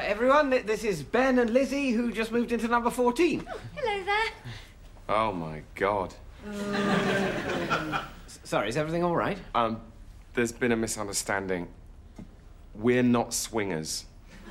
everyone. This is Ben and Lizzie, who just moved into number 14. Oh, hello there. Oh, my God. Sorry, is everything all right? There's been a misunderstanding. We're not swingers.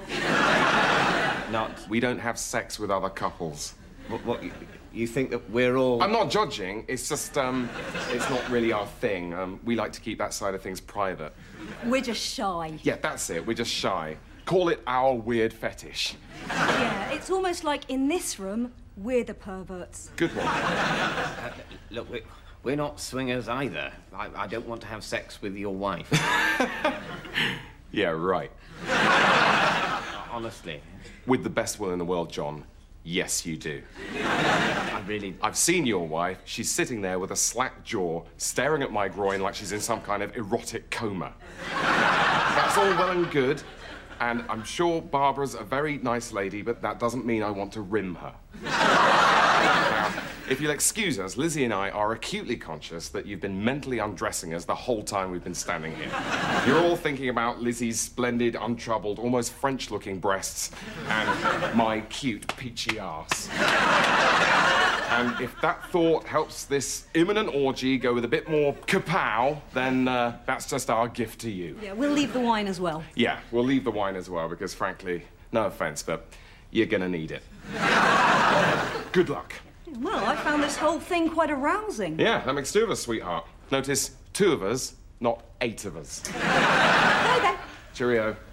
Not? We don't have sex with other couples. What you think that we're all... I'm not judging. It's just, it's not really our thing. We like to keep that side of things private. We're just shy. Yeah, that's it. We're just shy. Call it our weird fetish. Yeah, it's almost like in this room, we're the perverts. Good one. Look, we're not swingers either. I don't want to have sex with your wife. Yeah, right. Honestly. With the best will in the world, John, yes, you do. I've seen your wife. She's sitting there with a slack jaw, staring at my groin like she's in some kind of erotic coma. That's all well and good, and I'm sure Barbara's a very nice lady, but that doesn't mean I want to rim her. Now, if you'll excuse us, Lizzie and I are acutely conscious that you've been mentally undressing us the whole time we've been standing here. You're all thinking about Lizzie's splendid, untroubled, almost French-looking breasts and my cute, peachy arse. And if that thought helps this imminent orgy go with a bit more kapow, then that's just our gift to you. Yeah, we'll leave the wine as well. Yeah, we'll leave the wine as well, because frankly, no offense, but you're gonna need it. Good luck. Well, I found this whole thing quite arousing. Yeah, that makes two of us, sweetheart. Notice, 2 of us, not 8 of us. Bye then. Cheerio.